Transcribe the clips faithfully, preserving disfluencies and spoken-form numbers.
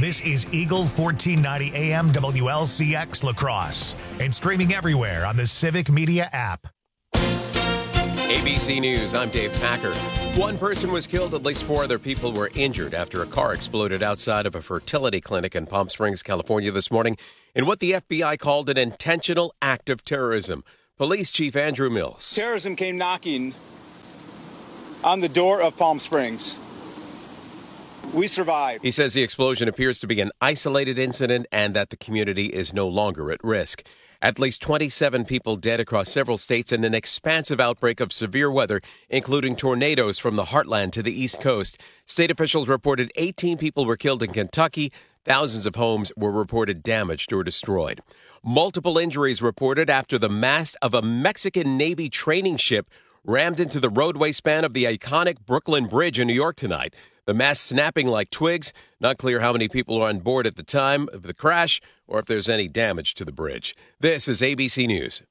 This is Eagle fourteen ninety A M W L C X La Crosse and streaming everywhere on the Civic Media app. A B C News, I'm Dave Packer. One person was killed, at least four other people were injured after a car exploded outside of a fertility clinic in Palm Springs, California this morning in what the F B I called an intentional act of terrorism. Police Chief Andrew Mills. Terrorism came knocking on the door of Palm Springs. We survived. He says the explosion appears to be an isolated incident and that the community is no longer at risk. At least twenty-seven people dead across several states in an expansive outbreak of severe weather, including tornadoes from the heartland to the East Coast. State officials reported eighteen people were killed in Kentucky. Thousands of homes were reported damaged or destroyed. Multiple injuries reported after the mast of a Mexican Navy training ship rammed into the roadway span of the iconic Brooklyn Bridge in New York tonight. The mast snapping like twigs. Not clear how many people were on board at the time of the crash or if there's any damage to the bridge. This is A B C News.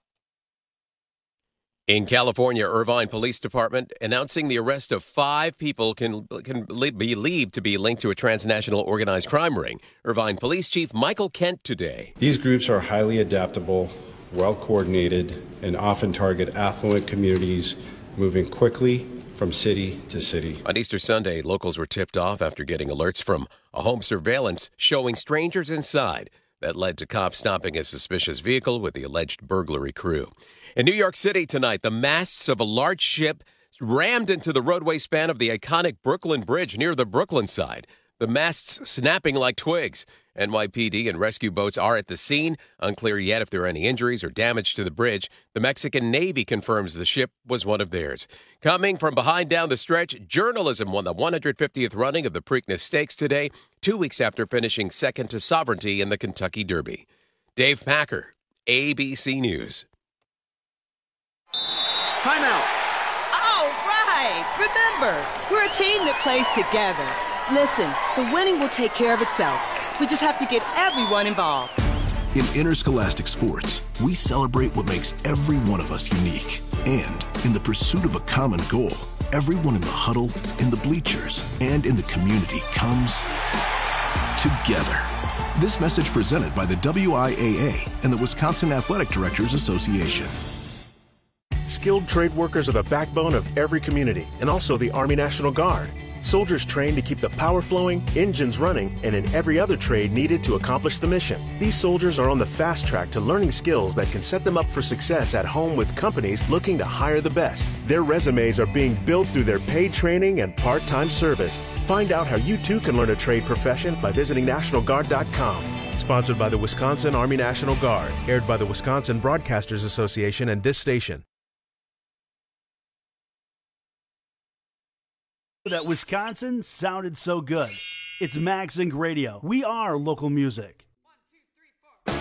In California, Irvine Police Department announcing the arrest of five people can, can be believed to be linked to a transnational organized crime ring. Irvine Police Chief Michael Kent today. These groups are highly adaptable, well-coordinated, and often target affluent communities, moving quickly from city to city. On Easter Sunday, locals were tipped off after getting alerts from a home surveillance showing strangers inside. That led to cops stopping a suspicious vehicle with the alleged burglary crew. In New York City tonight, the masts of a large ship rammed into the roadway span of the iconic Brooklyn Bridge near the Brooklyn side. The masts snapping like twigs. N Y P D and rescue boats are at the scene. Unclear yet if there are any injuries or damage to the bridge. The Mexican Navy confirms the ship was one of theirs. Coming from behind down the stretch, journalism won the one hundred fiftieth running of the Preakness Stakes today, two weeks after finishing second to Sovereignty in the Kentucky Derby. Dave Packer, A B C News. Timeout. All right. Remember, we're a team that plays together. Listen, the winning will take care of itself. We just have to get everyone involved. In interscholastic sports, we celebrate what makes every one of us unique. And in the pursuit of a common goal, everyone in the huddle, in the bleachers, and in the community comes together. This message presented by the W I A A and the Wisconsin Athletic Directors Association. Skilled trade workers are the backbone of every community and also the Army National Guard. Soldiers trained to keep the power flowing, engines running, and in every other trade needed to accomplish the mission. These soldiers are on the fast track to learning skills that can set them up for success at home with companies looking to hire the best. Their resumes are being built through their paid training and part-time service. Find out how you too can learn a trade profession by visiting National Guard dot com. Sponsored by the Wisconsin Army National Guard. Aired by the Wisconsin Broadcasters Association and this station. That Wisconsin sounded so good. It's Max Inc Radio. We are local music. One, two, three,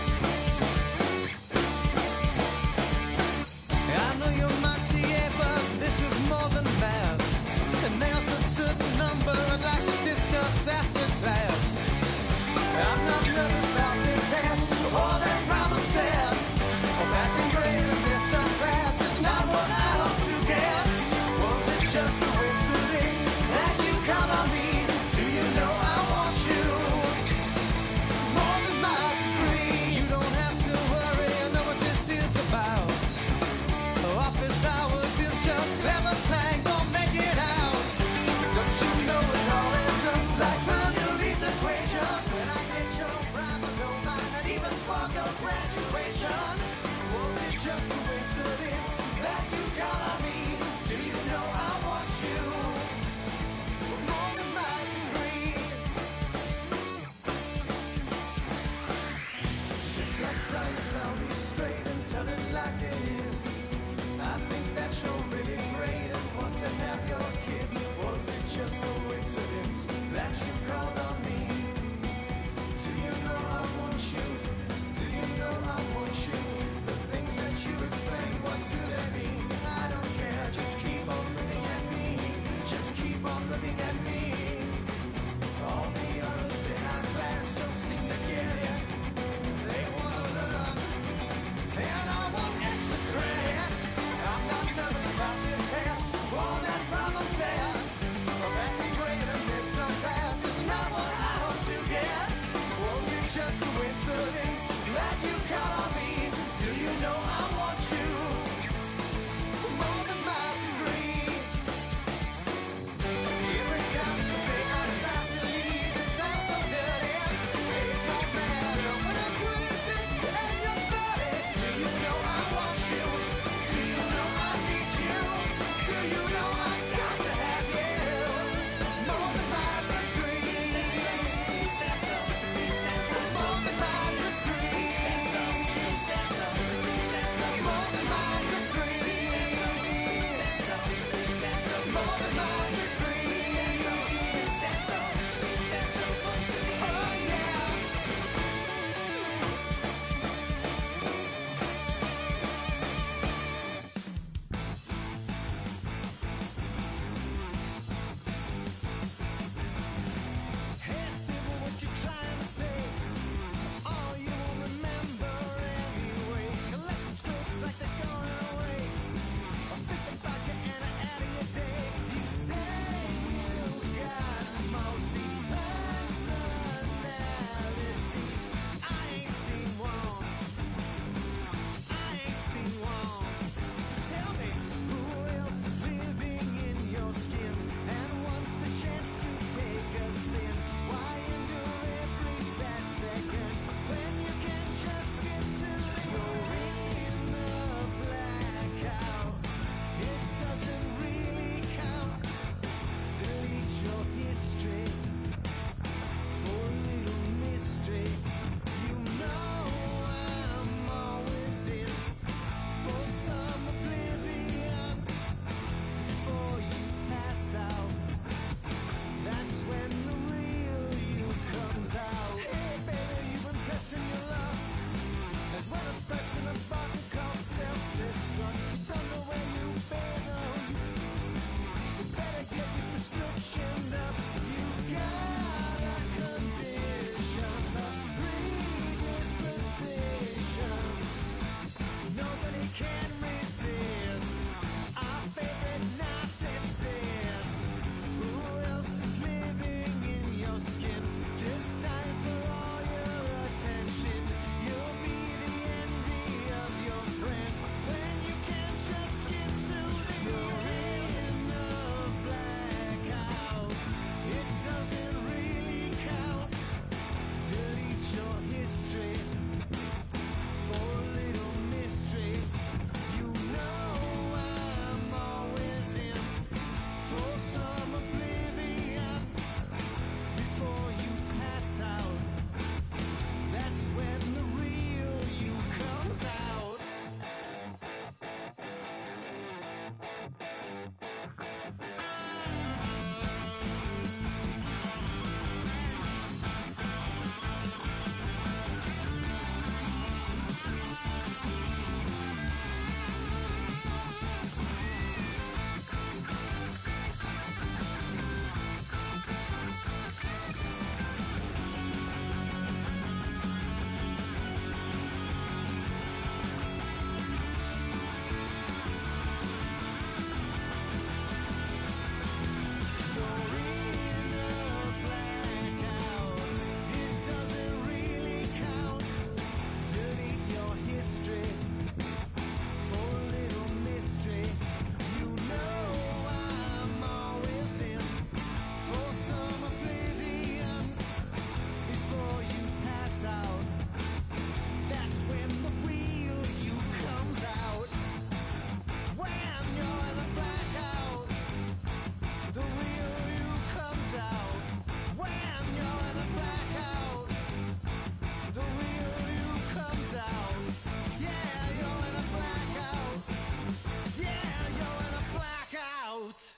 four. I know you might see it, but this is more than math. And there's a certain number I'd like to discuss after class. I'm not nervous about this test or that problem said. A passing grade in this dumb class is not what I hope to get. Was it just coincidence that you count on me? Do you know I want you?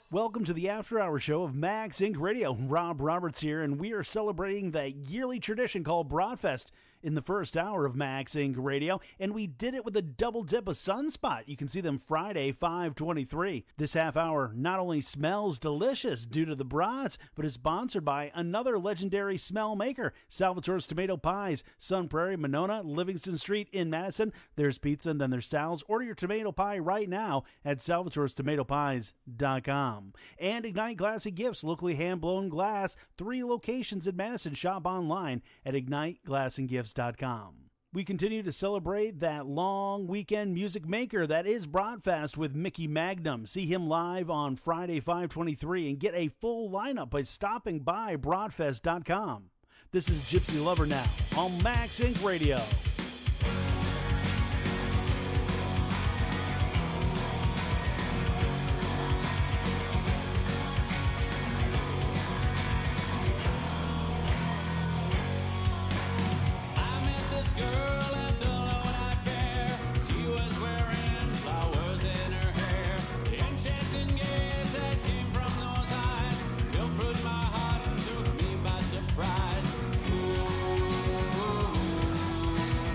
Welcome to the After Hour Show of Max Incorporated. Radio. Rob Roberts here, and we are celebrating the yearly tradition called Broadfest in the first hour of Max Incorporated Radio, and we did it with a double dip of Sunspot. You can see them Friday, five twenty-three. This half hour not only smells delicious due to the brats, but is sponsored by another legendary smell maker, Salvatore's Tomato Pies, Sun Prairie, Monona, Livingston Street in Madison. There's pizza and then there's salads. Order your tomato pie right now at salvatores tomato pies dot com. And Ignite Glassy Gifts, locally hand-blown glass, three locations in Madison. Shop online at ignite glass and gifts dot com. We continue to celebrate that long weekend music maker that is Broadfest with Mickey Magnum. See him live on Friday, five twenty-three, and get a full lineup by stopping by broadfest dot com. This is Gypsy Lover now on Max Incorporated. Radio. Surprise. Ooh, ooh, ooh.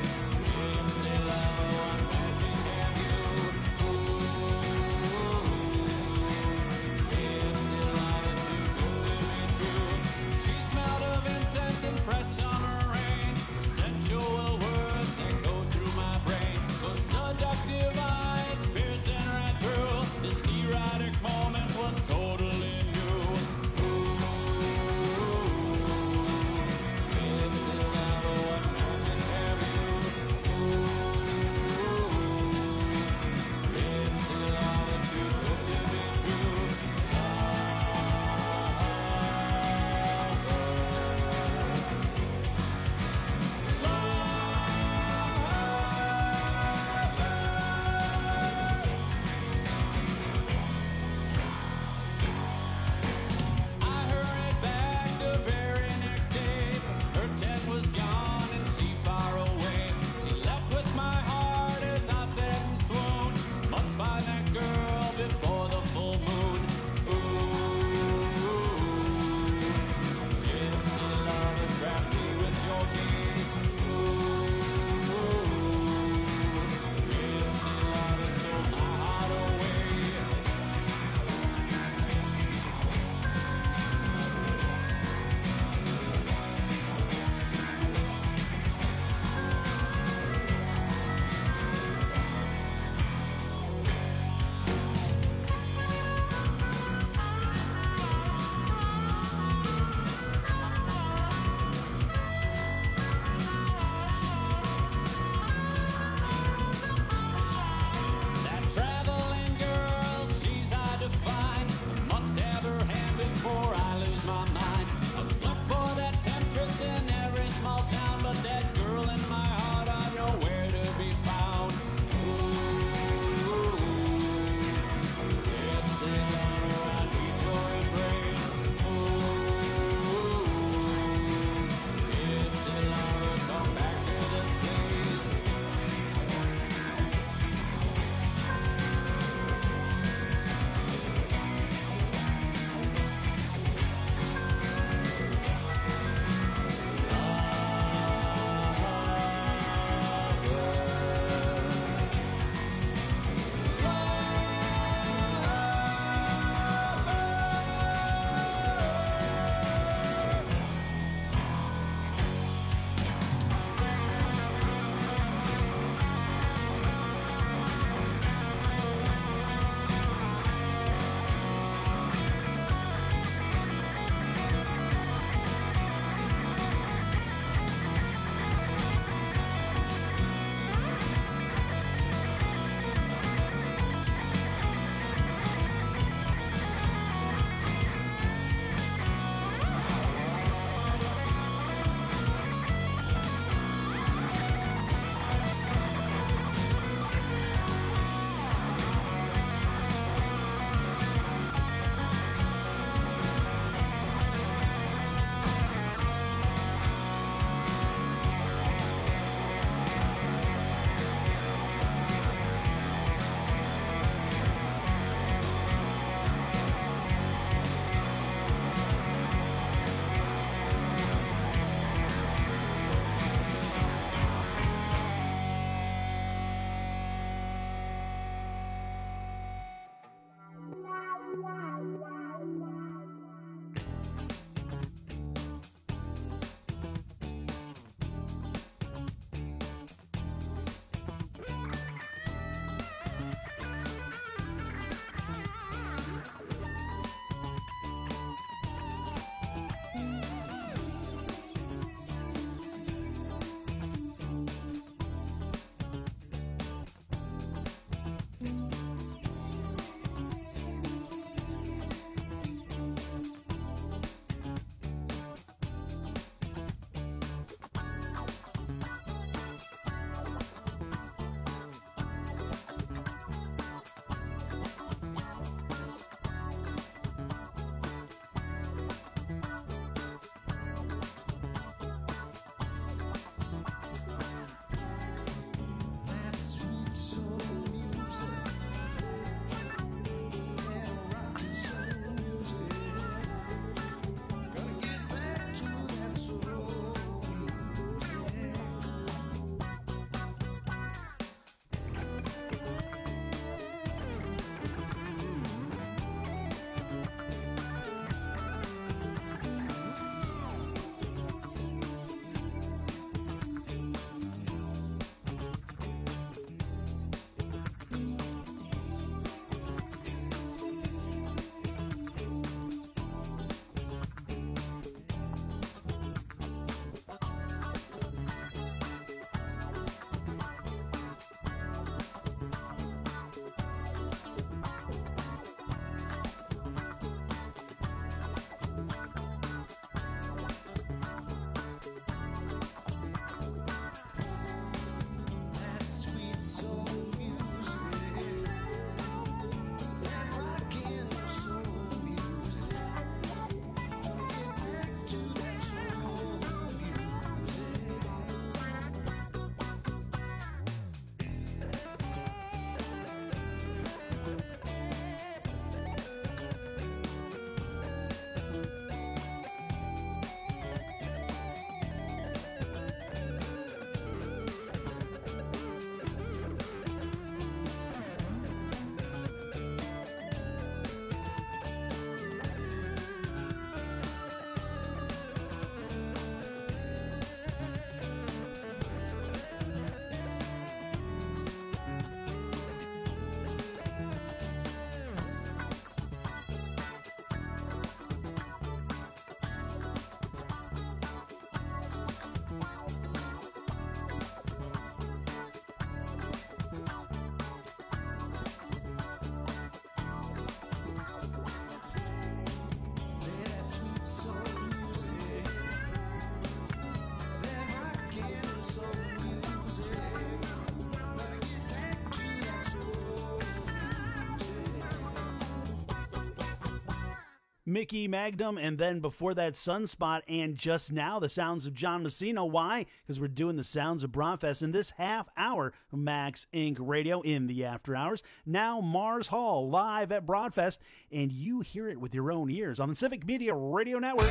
Mickey Magnum, and then before that, Sunspot, and just now, the sounds of John Messina. Why? Because we're doing the sounds of Broadfest in this half hour of Max Incorporated. Radio in the after hours. Now, Mars Hall live at Broadfest, and you hear it with your own ears on the Civic Media Radio Network.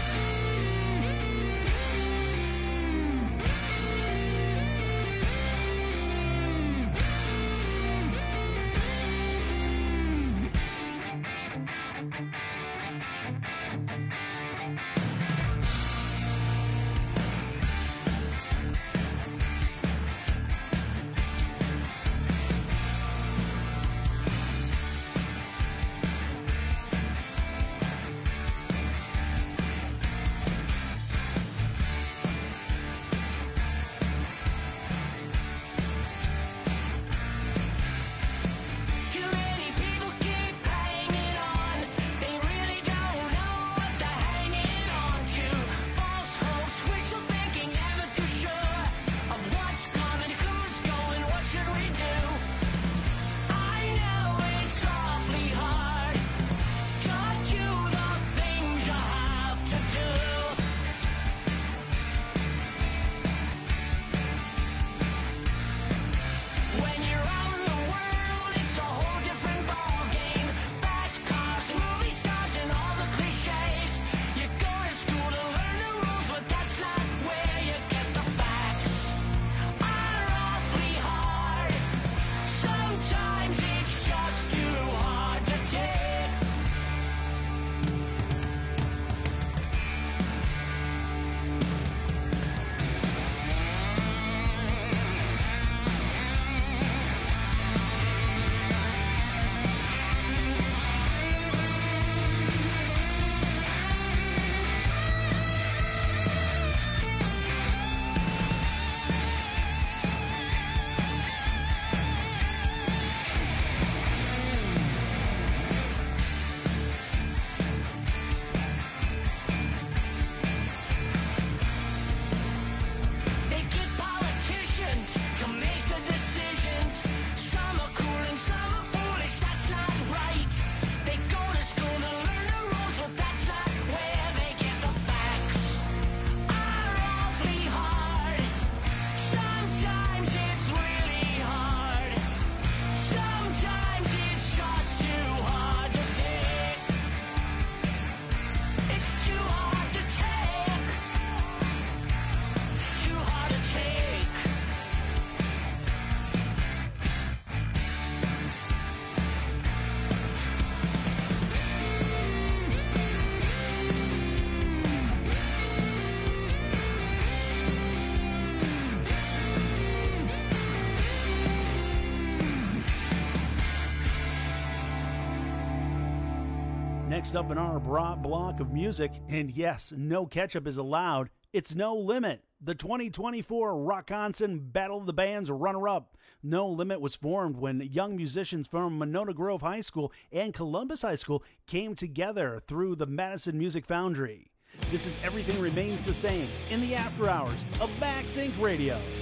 Next up in our broad block of music, and yes, no ketchup is allowed, it's No Limit, the twenty twenty-four Rockonson Battle of the Bands runner-up. No Limit was formed when young musicians from Monona Grove High School and Columbus High School came together through the Madison Music Foundry. This is Everything Remains the Same in the after hours of Max Incorporated. Radio.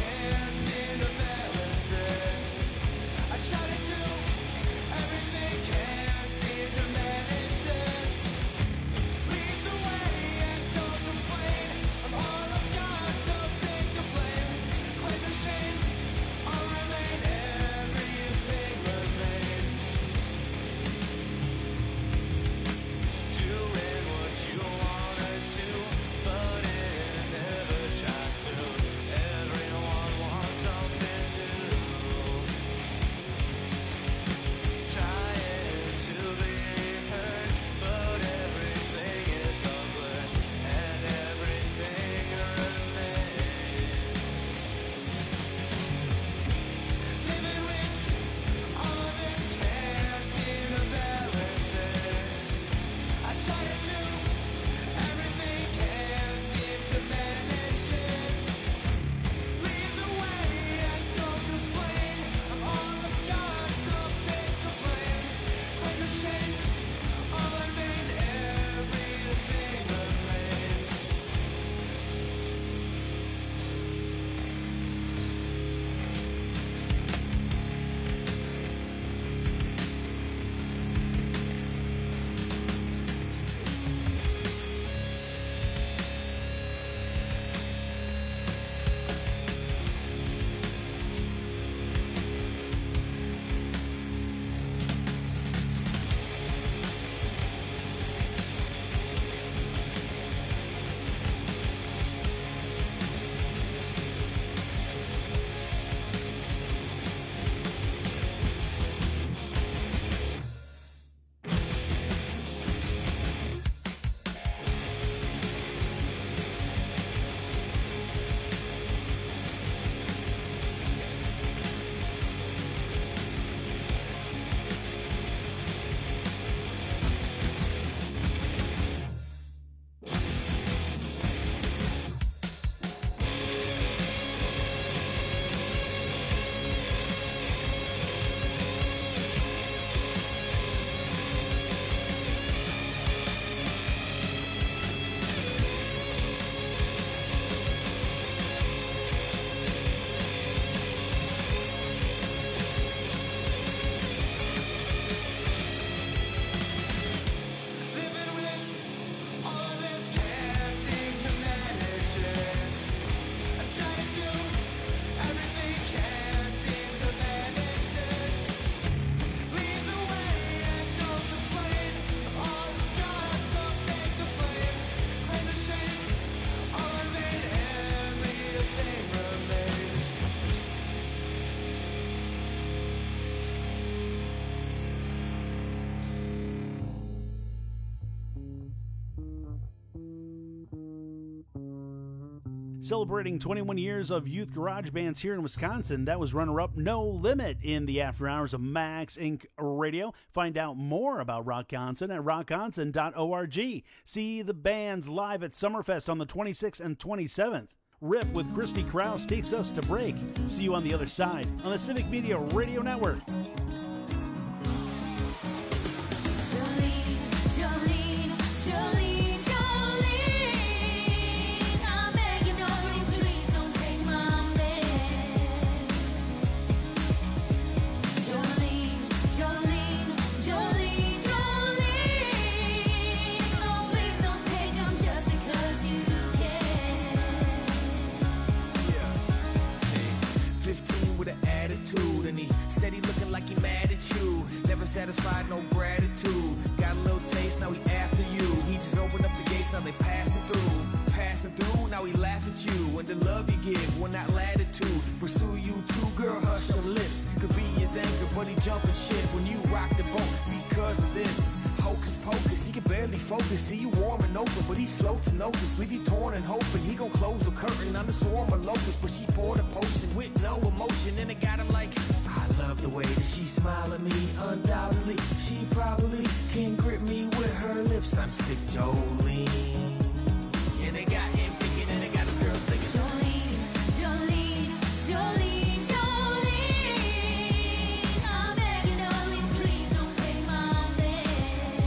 Everything Celebrating twenty-one years of youth garage bands here in Wisconsin, that was runner-up No Limit in the after hours of Max Incorporated. Radio. Find out more about Rockconson at rockconson dot org. See the bands live at Summerfest on the twenty-sixth and twenty-seventh. Rip with Christy Krause takes us to break. See you on the other side on the Civic Media Radio Network. Jolene, Jolene, Jolene, Jolene, I'm begging of you, please don't take my man. Jolene, Jolene, Jolene, Jolene, oh please don't take him just because you can. fifteen with an attitude, and he steady looking like he mad at you. Never satisfied, no gratitude. Got a little taste, now he after you. He just opened up the gates, now they passing through. Passing through, now he laugh at you. And the love you give, will not latitude. Pursue you too, girl, hush your lips. Could be his anchor, but he jumping ship when you rock the boat because of this. Hocus pocus, he can barely focus. See you warm and open, but he's slow to notice. Leave you torn and hoping he gon' close a curtain on the swarm of locusts. But she poured a potion with no emotion, and it got him like, I love the way that she smile at me. Undoubtedly, she probably can grip me with her lips. I'm sick, Jolene. And it got him thinking, and it got his girl singing. Jolene, Jolene, Jolene, Jolene, I'm begging of you, please don't take my man.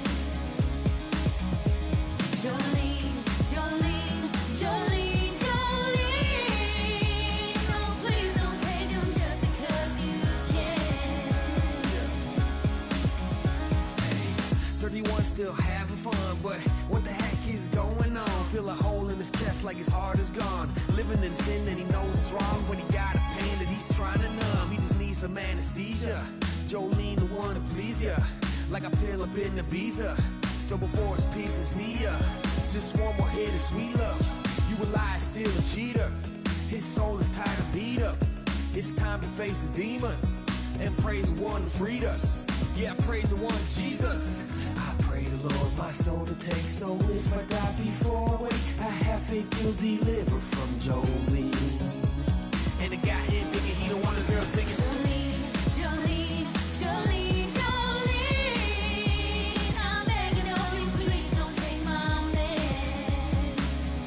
Jolene, Jolene, Jolene, Jolene, oh please don't take him just because you can. thirty-one still having fun, but what the heck is going on? Feel a hole in his chest like his heart is gone. Living in sin and he knows it's wrong, but he got a pain that he's trying to numb. He just needs some anesthesia. Jolene the one to please ya, like I peel up in Ibiza. So before his peace is here, just one more hit of sweet love. You a lie, still a cheater. His soul is tired of beat up. It's time to face his demon and praise the one who freed us. Yeah, praise the one, Jesus. I pray the Lord my soul to take. So if I die before I wake, I have faith you'll deliver from Jolene. And it got him thinking he don't want his girl singing. Jolene, Jolene, Jolene, Jolene, I'm begging of you, please don't take my man.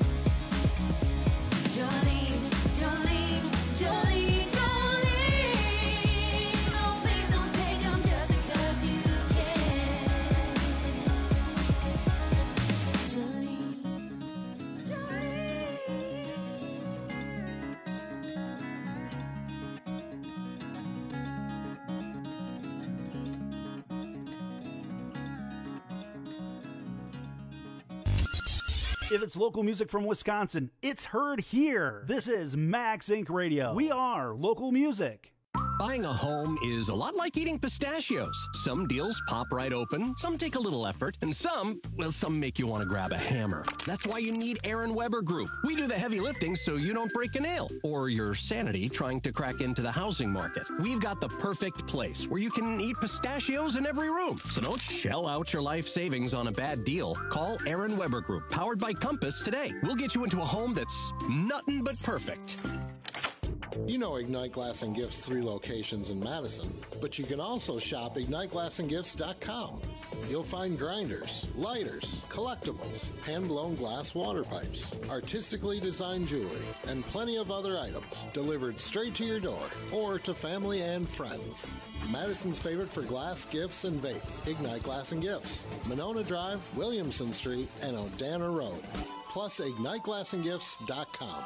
Jolene, Jolene, Jolene, Jolene, oh please don't take him just because you can. Jolene, Jolene. If it's local music from Wisconsin, it's heard here. This is Max Incorporated. Radio. We are local music. Buying a home is a lot like eating pistachios. Some deals pop right open, some take a little effort, and some, well, some make you want to grab a hammer. That's why you need Aaron Weber Group. We do the heavy lifting so you don't break a nail or your sanity trying to crack into the housing market. We've got the perfect place where you can eat pistachios in every room. So don't shell out your life savings on a bad deal. Call Aaron Weber Group, powered by Compass, today. We'll get you into a home that's nothing but perfect. You know Ignite Glass and Gifts' three locations in Madison, but you can also shop ignite glass and gifts dot com. You'll find grinders, lighters, collectibles, hand-blown glass water pipes, artistically designed jewelry, and plenty of other items delivered straight to your door or to family and friends. Madison's favorite for glass, gifts, and vape, Ignite Glass and Gifts, Monona Drive, Williamson Street, and Odana Road. Plus ignite glass and gifts dot com.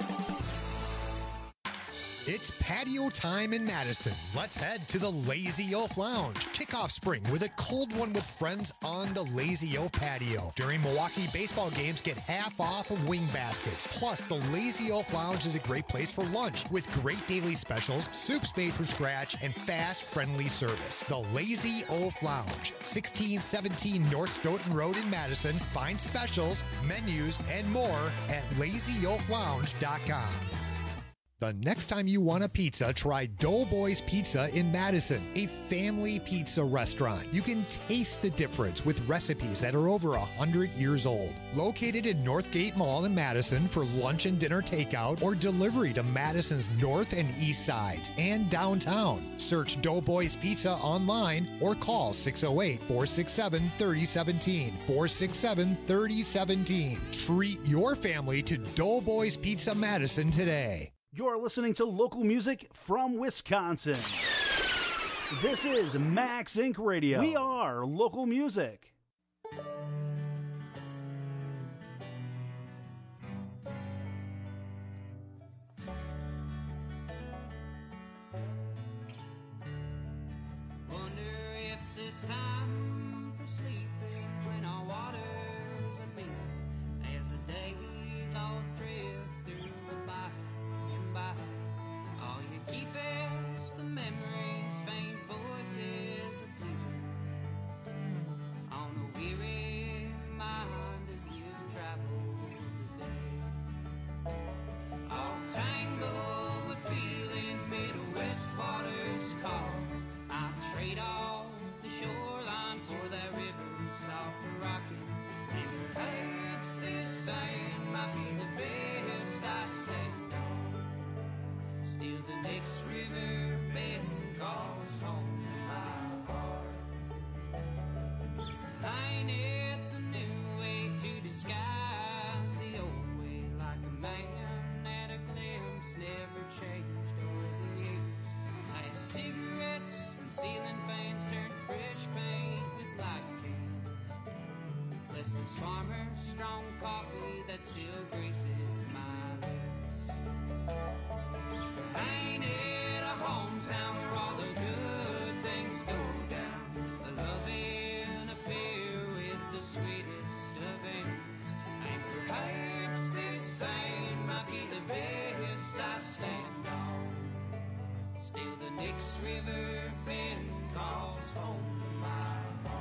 It's patio time in Madison. Let's head to the Lazy Oaf Lounge. Kick off spring with a cold one with friends on the Lazy Oaf patio. During Milwaukee baseball games, get half off of wing baskets. Plus, the Lazy Oaf Lounge is a great place for lunch with great daily specials, soups made from scratch, and fast, friendly service. The Lazy Oaf Lounge, sixteen seventeen North Stoughton Road in Madison. Find specials, menus, and more at lazy oaf lounge dot com. The next time you want a pizza, try Doughboys Pizza in Madison, a family pizza restaurant. You can taste the difference with recipes that are over one hundred years old. Located in Northgate Mall in Madison for lunch and dinner takeout or delivery to Madison's north and east sides and downtown. Search Doughboys Pizza online or call six oh eight, four six seven, three oh one seven, four six seven, three oh one seven. Treat your family to Doughboys Pizza Madison today. You're listening to local music from Wisconsin. This is Max Incorporated. Radio. We are local music. Wonder if this time for sleeping when our waters are mean as the days all drift through the by and by. All you keep is the memories, faint voices of pleasing on a weary mind as you travel the day. All tangled with feeling, Midwest waters call. I trade off the shoreline for that river soft and rocking. And perhaps this sand might be the best I stand on. Still the next river bend calls home to my heart. Ain't it the new way to disguise the old way, like a man at a glimpse never changed over the years. Last cigarettes and ceiling fans turned fresh paint with light cans. Bless this farmer's strong coffee that still graces my lips. Ain't it a hometown where all the good things go down? A loving affair with the sweetest of ends. And perhaps this sand might be the best I stand on. Still the next river bend calls home to my heart.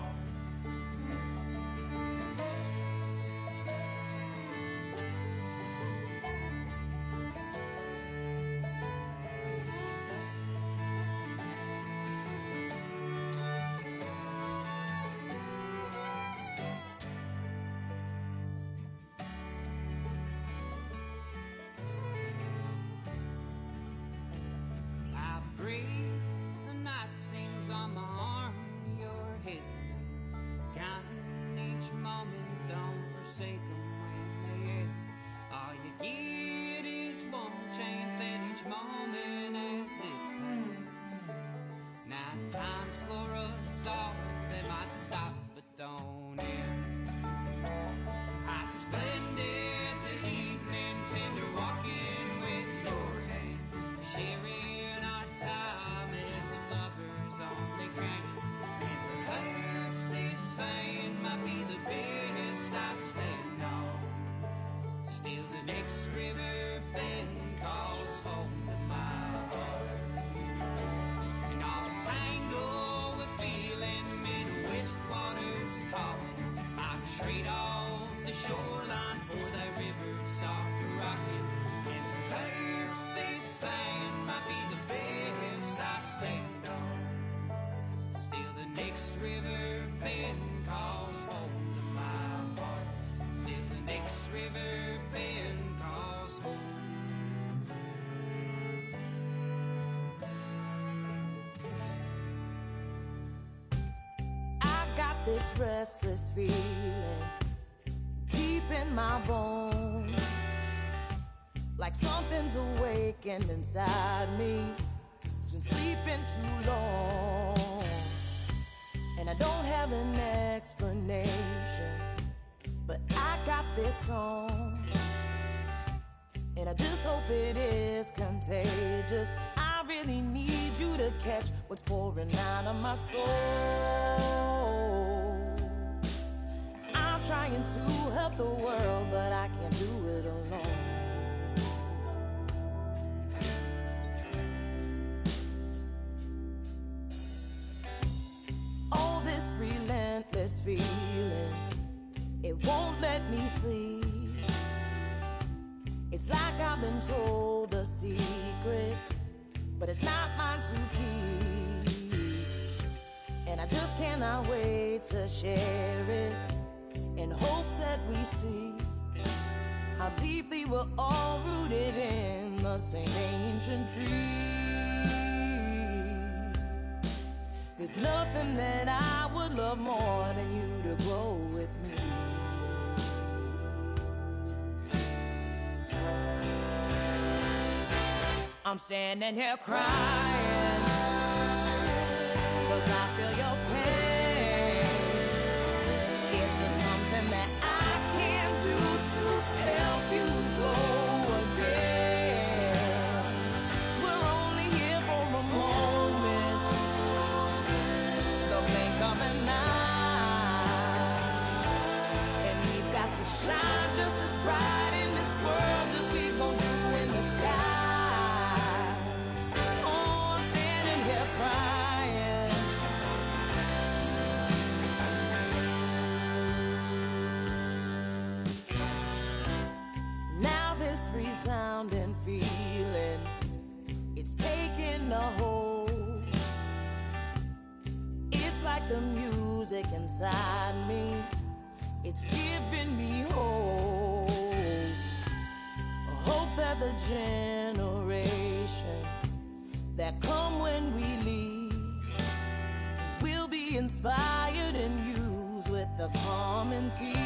I breathe, the night seems on my arm, your headlights, counting each moment, don't forsake 'em when they end. All you get is one chance at each moment as it passes. Night times for us all, they might stop but don't end. How splendid the evening, tender walking with your hand, sharing our time as the lovers only can. And perhaps this sand might be the best I stand on. Still the next river bend calls home to my heart. And all tangled with feeling, Midwest waters calling. I trade off the shoreline for that river soft rocking. And perhaps this sand might be the best I stand on. Still the next river bend calls home to my heart. Still the next river bend calls home. I got this restless feeling deep in my bones, like something's awakened inside me. It's been sleeping too long, and I don't have an explanation, but I got this song, and I just hope it is contagious. I really need you to catch what's pouring out of my soul. I'm trying to help the world, but I can't do it alone. Oh, this relentless feeling, it won't let me sleep. It's like I've been told a secret but it's not mine to keep. And I just cannot wait to share it in hopes that we see how deeply we're all rooted in the same ancient tree. There's nothing that I would love more than you to grow with me. I'm standing here crying 'cause I feel your pain. Is there something that I can do to help you grow again? We're only here for a moment, the blink of an eye, and we've got to shine just as bright in this world as we gon' do in the sky. Oh, I'm standing here crying. Now this resounding feeling, it's taking a hold. It's like the music inside me, it's giving me hope. Hope that the generations that come when we leave will be inspired and used with the common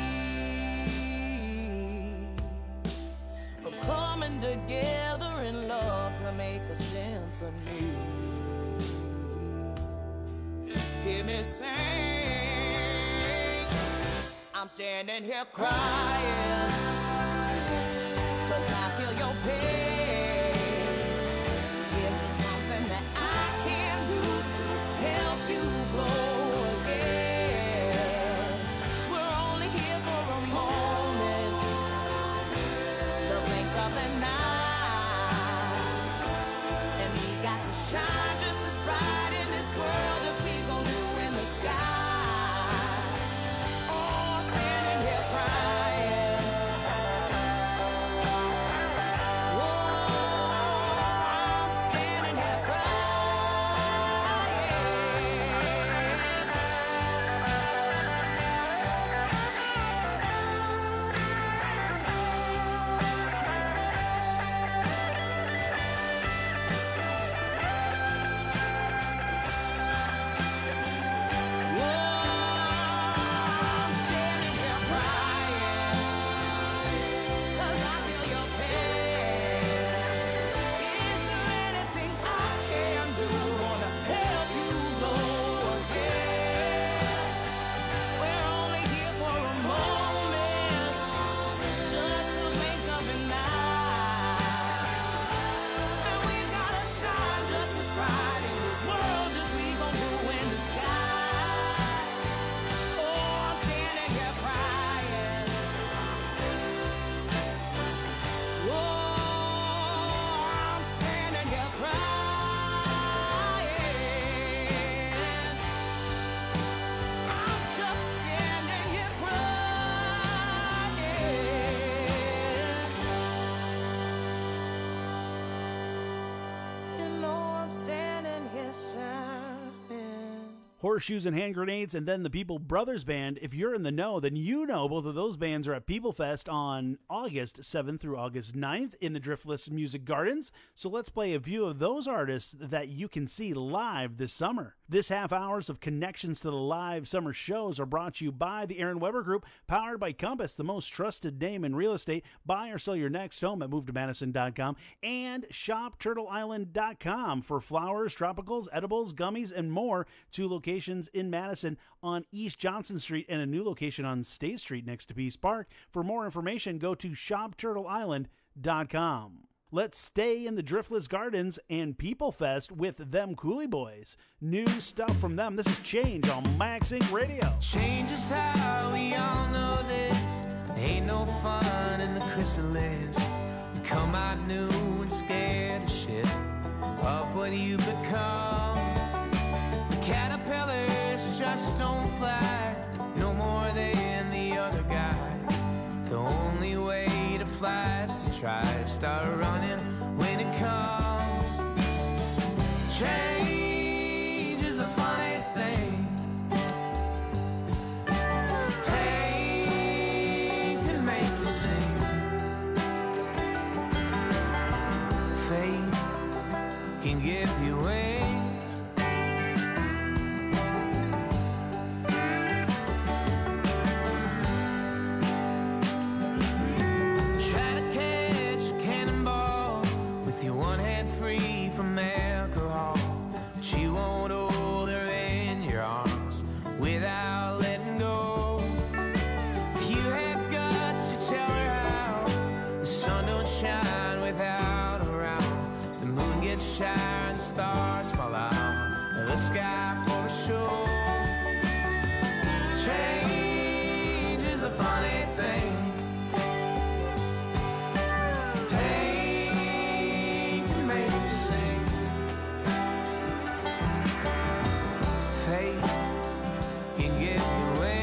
theme of coming together in love to make a symphony. Hear me sing. I'm standing here crying 'cause I feel your pain. Is there something that I can do to help you grow again? We're only here for a moment, the blink of an eye, and we got to shine just as bright in this world as we gon' do in the sky. Oh, I'm standing here crying. I'm standing here Horseshoes and Hand Grenades, and then the People Brothers Band. If you're in the know, then you know both of those bands are at People Fest on August seventh through August ninth in the Driftless Music Gardens. So let's play a few of those artists that you can see live this summer. This half hours of connections to the live summer shows are brought to you by the Aaron Weber Group, powered by Compass, the most trusted name in real estate. Buy or sell your next home at move to madison dot com, and shop turtle island dot com for flowers, tropicals, edibles, gummies, and more. Two locations in Madison on East Johnson Street and a new location on State Street next to Peace Park. For more information, go to shop turtle island dot com. Let's stay in the Driftless Gardens and People Fest with them Coolie Boys. New stuff from them. This is Change on Max Inc Radio. Change is how we all know this. Ain't no fun in the chrysalis. You come out new and scared of shit, of what you become. The caterpillars just don't fly no more than the other guy. The only way to fly is to try to start running when it comes. without letting go. If you had guts to tell her how the sun don't shine without her out, the moon gets shy and the stars fall out of the sky for a show. Change is a funny thing. Pain can make you sing. Faith can give you wings.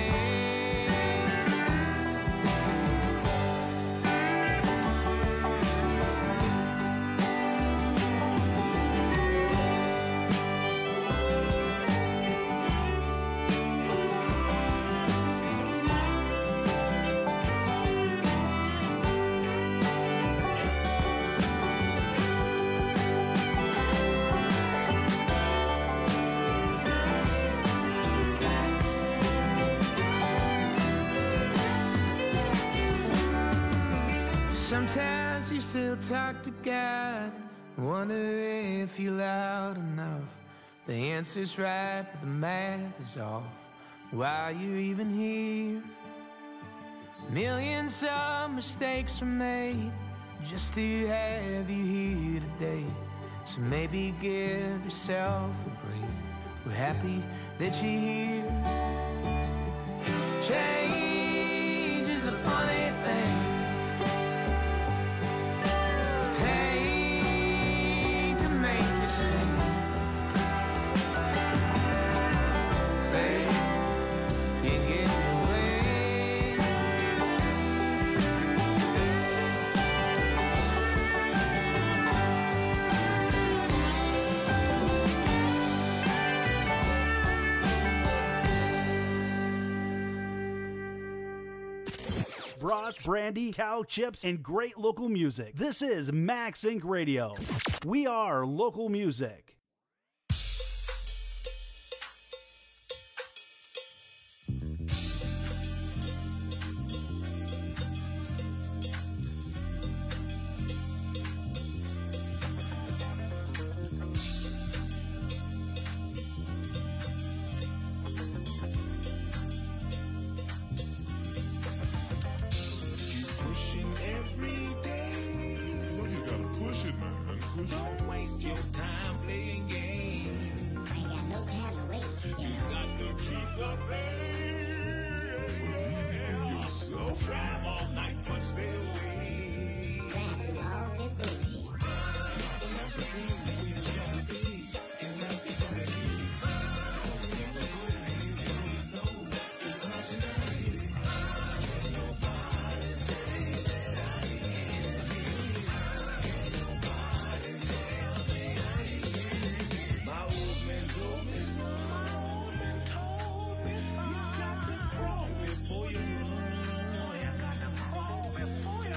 Sometimes you still talk to God, wonder if you're loud enough. The answer's right, but the math is off. Why you're even here? Millions of mistakes were made just to have you here today. So maybe give yourself a break. We're happy that you're here. Change is a funny thing. Pain can make you sing. Faith can give you wings. Brats, brandy, cow chips, and great local music. This is Max Inc Radio. We are local music. Pushing every day. No, you gotta push it, man. Push Don't waste your time playing games. I got no time to waste. You got to keep the faith. Believe in yourself. Drive all night, but stay away. Drive through all this bullshit. And that's the thing that we just gotta be. And that's the gotta be. Before you run, you got to crawl before you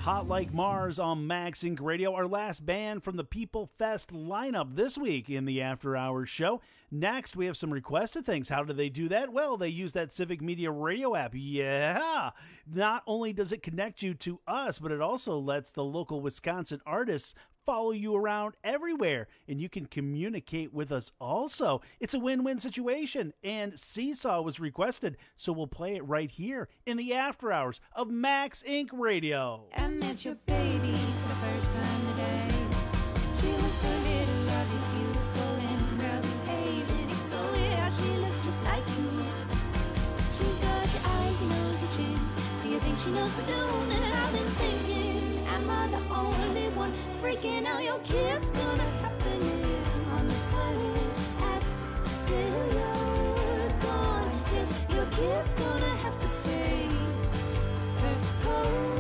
Hot Like Mars on Max Inc Radio, our last band from the People Fest lineup this week in the After Hours show. Next, we have some requested things. How do they do that? Well, they use that Civic Media Radio app. Yeah! Not only does it connect you to us, but it also lets the local Wisconsin artists follow you around everywhere, and you can communicate with us also. It's a win-win situation, and Seesaw was requested, so we'll play it right here in the After Hours of Max Inc Radio. I met your baby for the first time today. She was so little, lovely, beautiful, and well behaved. And it's so weird how she looks just like you. She's got your eyes, your nose, your chin. Do you think she knows what we're doing? And I've been thinking, am I the only one freaking out? Your kid's gonna have to live on this planet after you're gone. Yes, your kid's gonna have to say her home.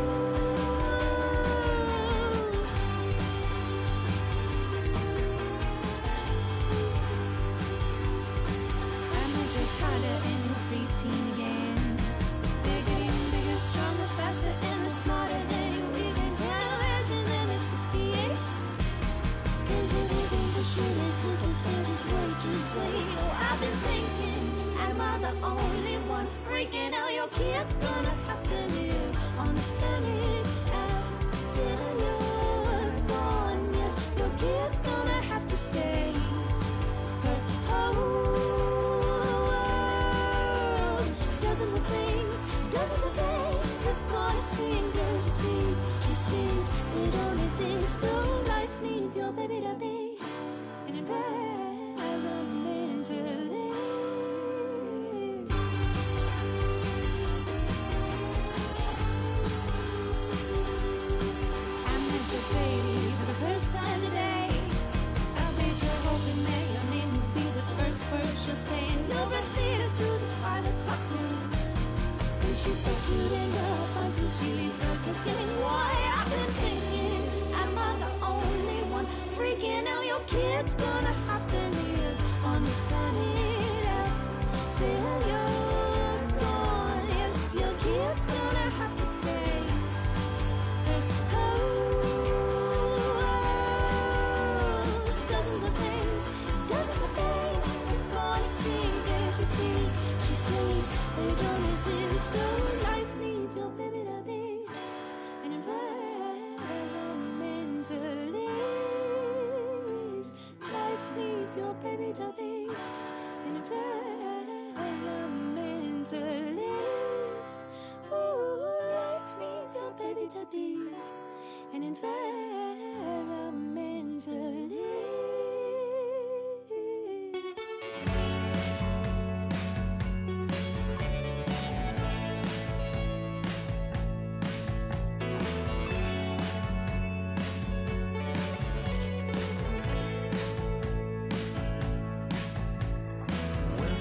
Preteen again, bigger and bigger, stronger, faster, and they're smarter than you even can imagine them at sixty-eight. Cause if you think the shit is hooking for, just wait, just wait. Oh, I've been thinking, am I the only one freaking out? Your kid's gonna have to live on this planet after you're gone. Yes, your kid's gonna have to say her home. Dozens of things, dozens of things have gone extinct as we speak. She sleeps, it only takes slow. Life needs your baby to be an environmentalist. I met your baby for the first time today. I bet you're hoping that your name will be the first word she'll say, and you'll breastfeed her to the five o'clock news. And she's so cute and girl fun till she leaves her just getting why I've been thinking, am I the only one freaking out? Your kid's gonna have to live on this planet after you're gone. Yes, your kid's gonna have to say her home. Dozens of things, dozens of things have gone extinct as we speak. She sleeps, they don't exist. So life needs your baby to be an environmentalist. Life needs your baby to be an environmentalist. Ooh, life needs your baby to be an environmentalist. Went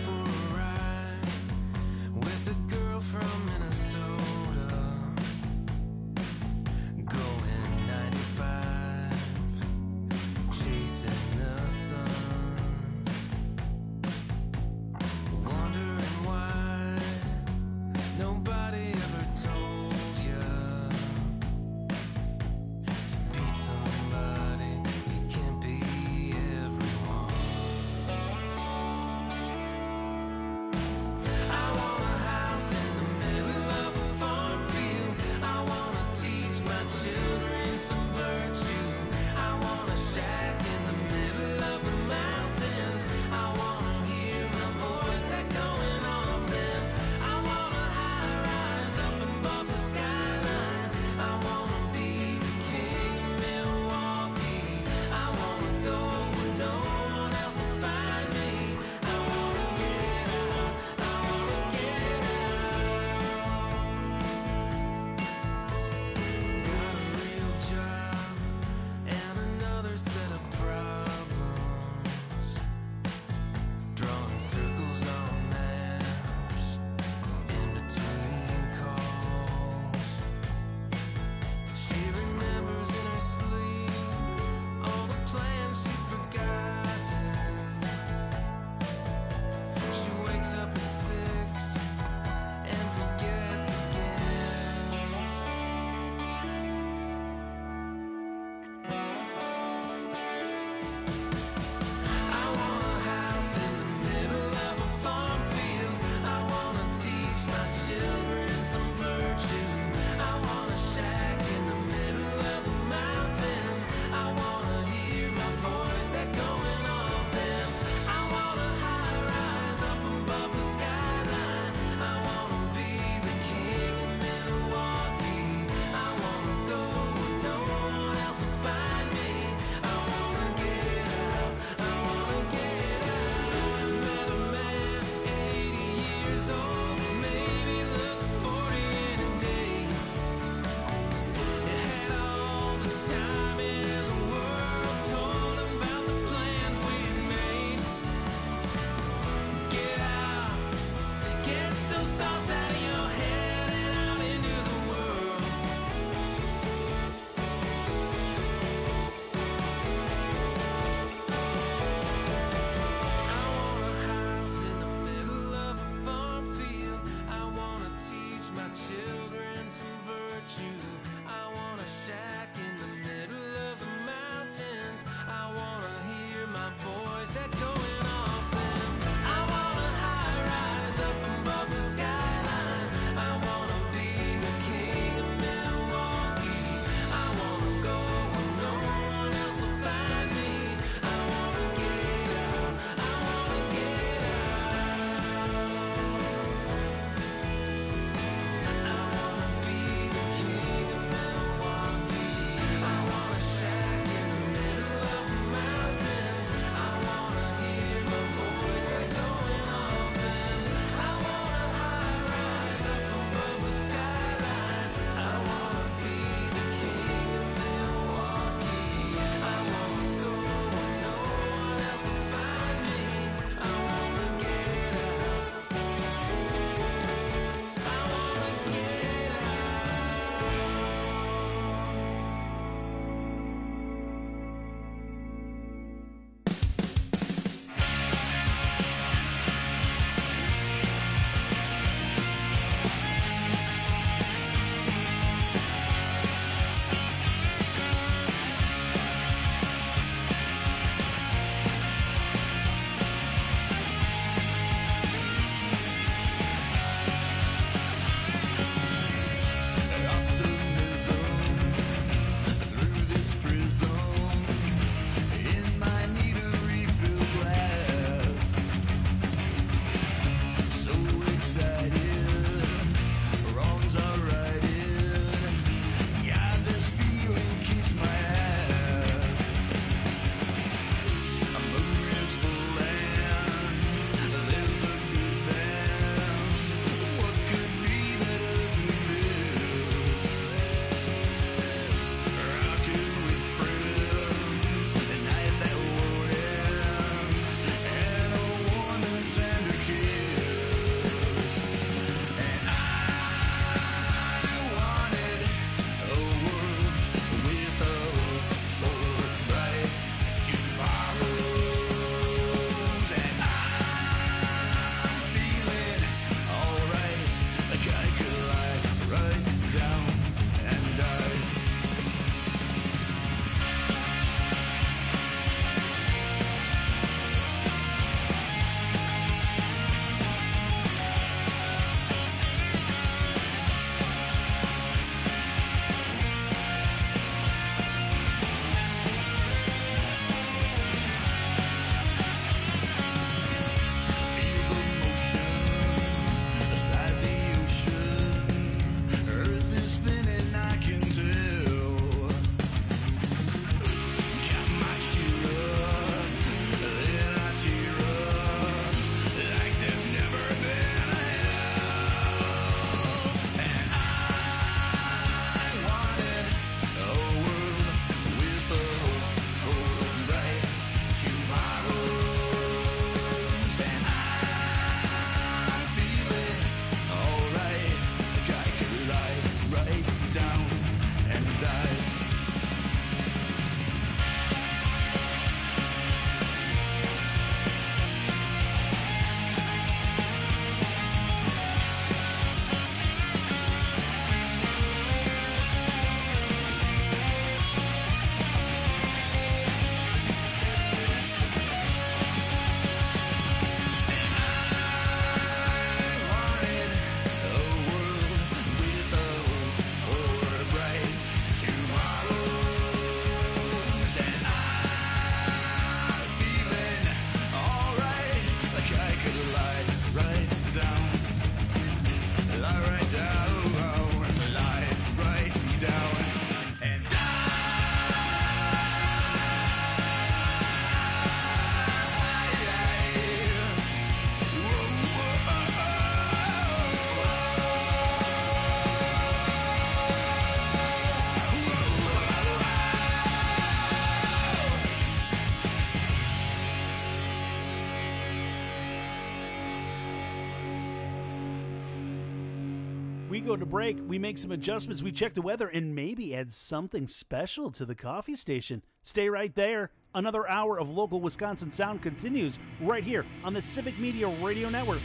We go to break, we make some adjustments, we check the weather, and maybe add something special to the coffee station. Stay right there. Another hour of local Wisconsin sound continues right here on the Civic Media Radio Network.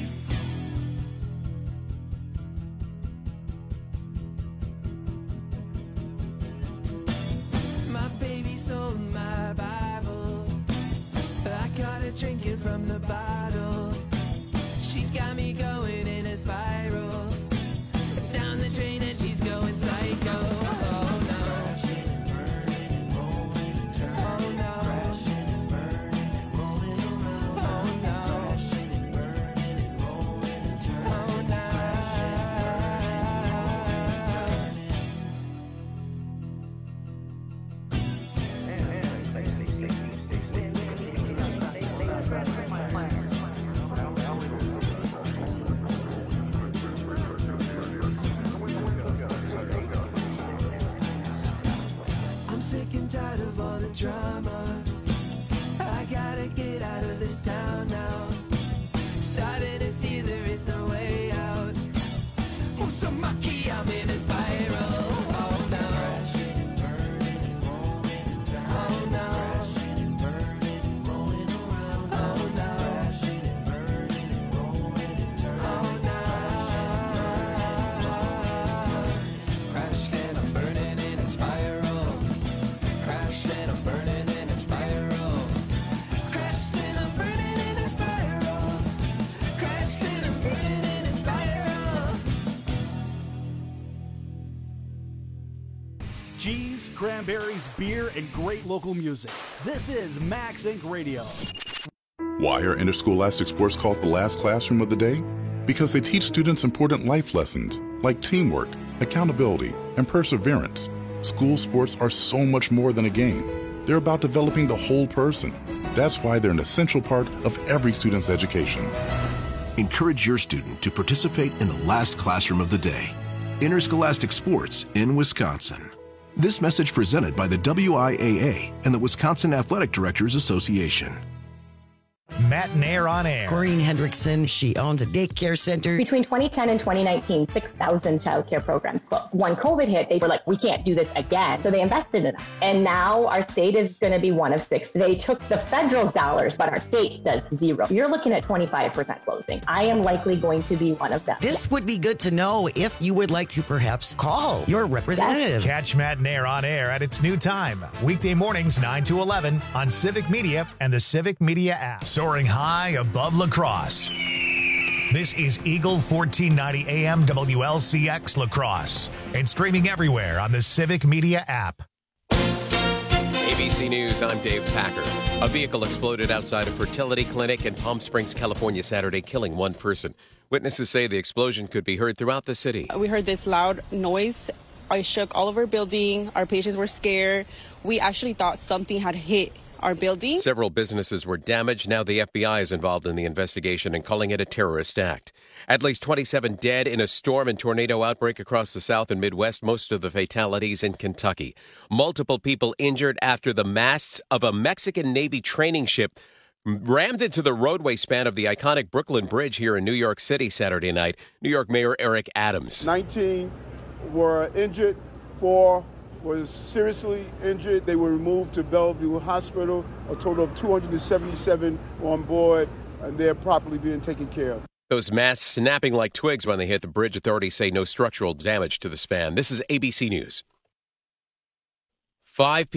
My baby sold my Bible. I caught her drinking from the bottle. She's got me going in a spiral. Down the drain and she's going psycho. Oh no. Oh no. Oh no. I'm sick and tired of all the drama. I gotta get out of this town now. Starting to see there is no way out. Oh, so mucky, I'm in a spiral. Oh no. Oh no. Oh no. Oh no. Crashed and I'm burning in a spiral. Crashed and I'm burning in a spiral. Crashed and I'm burning in a spiral. Crashed and I'm burning in a spiral. Cheese, cranberries, beer, and great local music. This is Max Inc Radio. Why are interscholastic sports called the last classroom of the day? Because they teach students important life lessons like teamwork, accountability, and perseverance. School sports are so much more than a game. They're about developing the whole person. That's why they're an essential part of every student's education. Encourage your student to participate in the last classroom of the day. Interscholastic sports in Wisconsin. This message presented by the W I A A and the Wisconsin Athletic Directors Association. Matt and Air on Air. Corinne Hendrickson, she owns a daycare center. Between twenty ten and twenty nineteen, six thousand childcare programs closed. When COVID hit, they were like, we can't do this again. So they invested in us. And now our state is going to be one of six. They took the federal dollars, but our state does zero. You're looking at twenty-five percent closing. I am likely going to be one of them. This would be good to know if you would like to perhaps call your representative. Catch Matt and Air on Air at its new time. Weekday mornings, nine to eleven on Civic Media and the Civic Media app. Soaring high above La Crosse. This is Eagle fourteen ninety A M W L C X La Crosse and streaming everywhere on the Civic Media app. A B C News, I'm Dave Packer. A vehicle exploded outside a fertility clinic in Palm Springs, California, Saturday, killing one person. Witnesses say the explosion could be heard throughout the city. We heard this loud noise. I shook all over our building. Our patients were scared. We actually thought something had hit our building. Several businesses were damaged. Now the F B I is involved in the investigation and calling it a terrorist act. At least twenty-seven dead in a storm and tornado outbreak across the South and Midwest, most of the fatalities in Kentucky. Multiple people injured after the masts of a Mexican Navy training ship rammed into the roadway span of the iconic Brooklyn Bridge here in New York City Saturday night. New York Mayor Eric Adams. nineteen were injured, four was seriously injured. They were removed to Bellevue Hospital. A total of two hundred seventy-seven on board, and they're properly being taken care of. Those masts snapping like twigs when they hit the bridge. Authorities say no structural damage to the span. This is A B C News. Five people